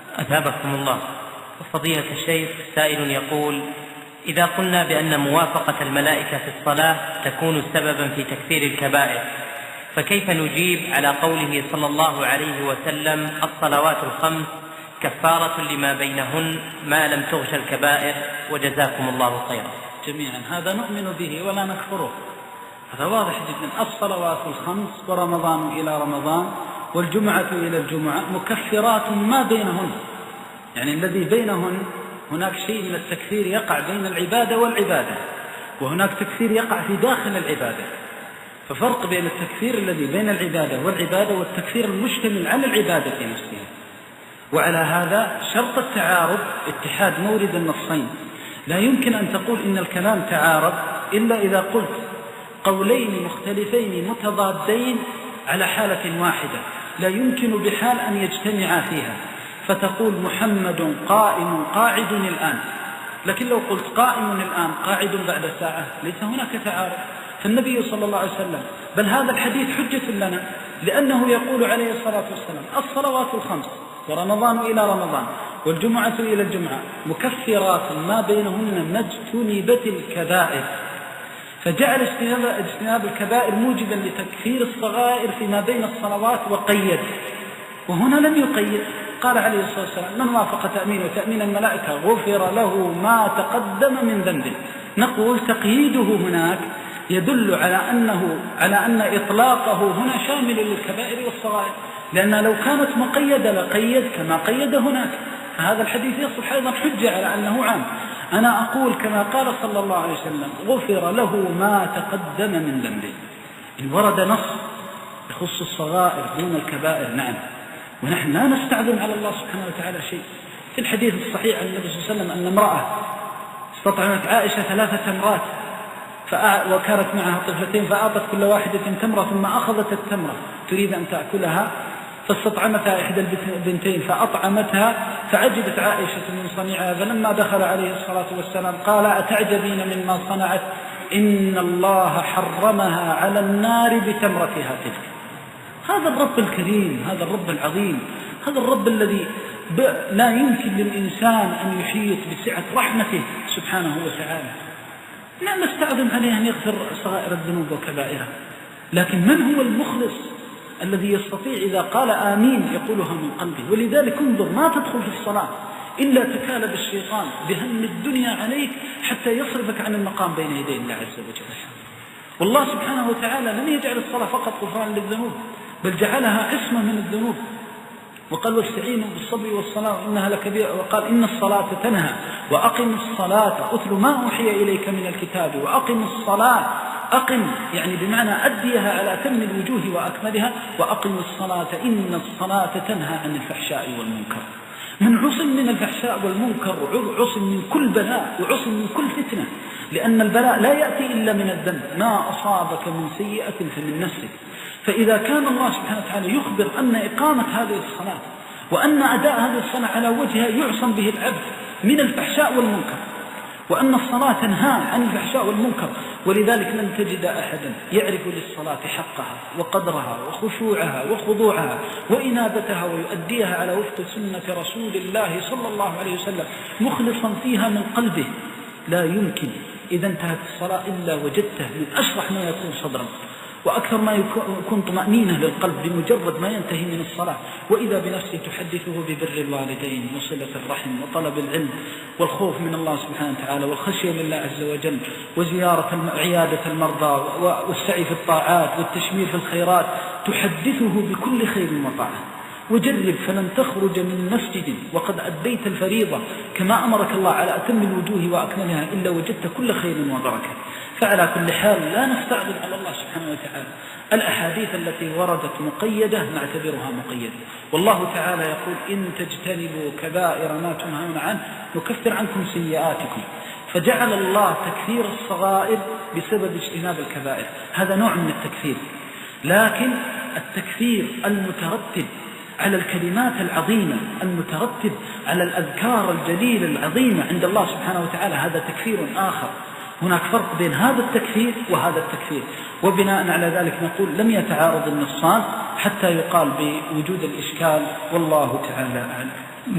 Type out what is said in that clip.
أثابكم الله. فضيلة الشيخ، سائل يقول: إذا قلنا بأن موافقة الملائكة في الصلاة تكون سببا في تكفير الكبائر، فكيف نجيب على قوله صلى الله عليه وسلم: الصلوات الخمس كفارة لما بينهن ما لم تغش الكبائر، وجزاكم الله خيرا. جميعا هذا نؤمن به ولا نكفره، هذا واضح جدا. الصلوات الخمس ورمضان إلى رمضان والجمعة إلى الجمعة مكفرات ما بينهن، يعني الذي بينهن هناك شيء من التكفير يقع بين العبادة والعبادة، وهناك تكفير يقع في داخل العبادة. ففرق بين التكفير الذي بين العبادة والعبادة والتكفير المشتمل على العبادة نفسها. وعلى هذا شرط التعارض اتحاد مورد النصين. لا يمكن أن تقول إن الكلام تعارض إلا إذا قلت قولين مختلفين متضادين على حالة واحدة، لا يمكن بحال أن يجتمعا فيها، فتقول محمد قائم قاعد الآن، لكن لو قلت قائم الآن قاعد بعد ساعة ليس هناك تعارض. فالنبي صلى الله عليه وسلم، بل هذا الحديث حجة لنا، لأنه يقول عليه الصلاة والسلام: الصلوات الخمس ورمضان إلى رمضان والجمعة إلى الجمعة مكفرات ما بينهن ما اجتنبت الكبائر، فجعل اجتناب الكبائر موجبا لتكفير الصغائر فيما بين الصلوات وقيد. وهنا لم يقيد، قال عليه الصلاة والسلام: من وافق تأمين وتأمين الملائكة غفر له ما تقدم من ذنبه. نقول تقييده هناك يدل على أن إطلاقه هنا شامل للكبائر والصغائر، لأن لو كانت مقيدة لقيد كما قيد هناك، فهذا الحديث يصبح أيضا حجة على أنه عام. أنا أقول كما قال صلى الله عليه وسلم: غفر له ما تقدم من ذنبه. إن ورد نص يخص الصغائر دون الكبائر نعم، ونحن لا نستعظم على الله سبحانه وتعالى شيء. في الحديث الصحيح عن النبي صلى الله عليه وسلم أن امرأة استطعمت عائشة 3 تمرات وكانت معها طفلتين، فأعطت كل واحدة تمرة، ثم أخذت التمرة تريد أن تأكلها، فاستطعمتها إحدى البنتين فأطعمتها، فعجبت عائشة من صنيعها، فلما دخل عليه الصلاة والسلام قال: أتعجبين مما صنعت؟ إن الله حرمها على النار بتمرتها تلك. هذا الرب الكريم، هذا الرب العظيم، هذا الرب الذي لا يمكن للإنسان أن يحيط بسعة رحمته سبحانه وتعالى. لا نستعظم عليه أن يغفر صغائر الذنوب وكبائرها، لكن من هو المخلص الذي يستطيع إذا قال آمين يقولها من قلبه؟ ولذلك انظر، ما تدخل في الصلاة إلا تكالب الشيطان بهم الدنيا عليك حتى يصرفك عن المقام بين يدي الله عز وجل. والله سبحانه وتعالى لم يجعل الصلاة فقط غفران للذنوب، بل جعلها عصمة من الذنوب، وقال: واستعينوا بالصبر والصلاة إنها لكبيرة، وقال: إن الصلاة تنهى، وأقم الصلاة، أتل ما أوحي إليك من الكتاب وأقم الصلاة. أقم يعني بمعنى أديها على أتم الوجوه وأكملها، وأقم الصلاة إن الصلاة تنهى عن الفحشاء والمنكر. من عصم من الفحشاء والمنكر، عصم من كل بلاء، وعصم من كل فتنة، لأن البلاء لا يأتي إلا من الذنب، ما أصابك من سيئة فمن نفسك. فإذا كان الله سبحانه وتعالى يخبر أن إقامة هذه الصلاة وأن أداء هذه الصلاة على وجهها يعصم به العبد من الفحشاء والمنكر، وأن الصلاة تنهى عن الفحشاء والمنكر، ولذلك لن تجد أحدا يعرف للصلاة حقها وقدرها وخشوعها وخضوعها وإنابتها ويؤديها على وفق سنة رسول الله صلى الله عليه وسلم مخلصا فيها من قلبه. لا يمكن إذا انتهت الصلاة إلا وجدته من أشرح ما يكون صدرا، وأكثر ما يكون طمأنينة للقلب بمجرد ما ينتهي من الصلاة، وإذا بنفسه تحدثه ببر الوالدين وصلة الرحم وطلب العلم والخوف من الله سبحانه وتعالى والخشية لله عز وجل وزيارة عيادة المرضى والسعي في الطاعات والتشمير في الخيرات، تحدثه بكل خير وطاعة. وجرب، فلن تخرج من مسجد وقد أديت الفريضة كما أمرك الله على أتم الوجوه وأكملها إلا وجدت كل خير وبركة. فعلى كل حال لا نستعجل على الله سبحانه وتعالى. الأحاديث التي وردت مقيدة نعتبرها مقيدة، والله تعالى يقول: إن تجتنبوا كبائر ما تنهون عنه نكفر عنكم سيئاتكم. فجعل الله تكفير الصغائر بسبب اجتناب الكبائر، هذا نوع من التكفير. لكن التكفير المترتب على الكلمات العظيمة، المترتب على الأذكار الجليلة العظيمة عند الله سبحانه وتعالى، هذا تكفير آخر. هناك فرق بين هذا التكفير وهذا التكفير، وبناء على ذلك نقول لم يتعارض النصان حتى يقال بوجود الإشكال، والله تعالى أعلم.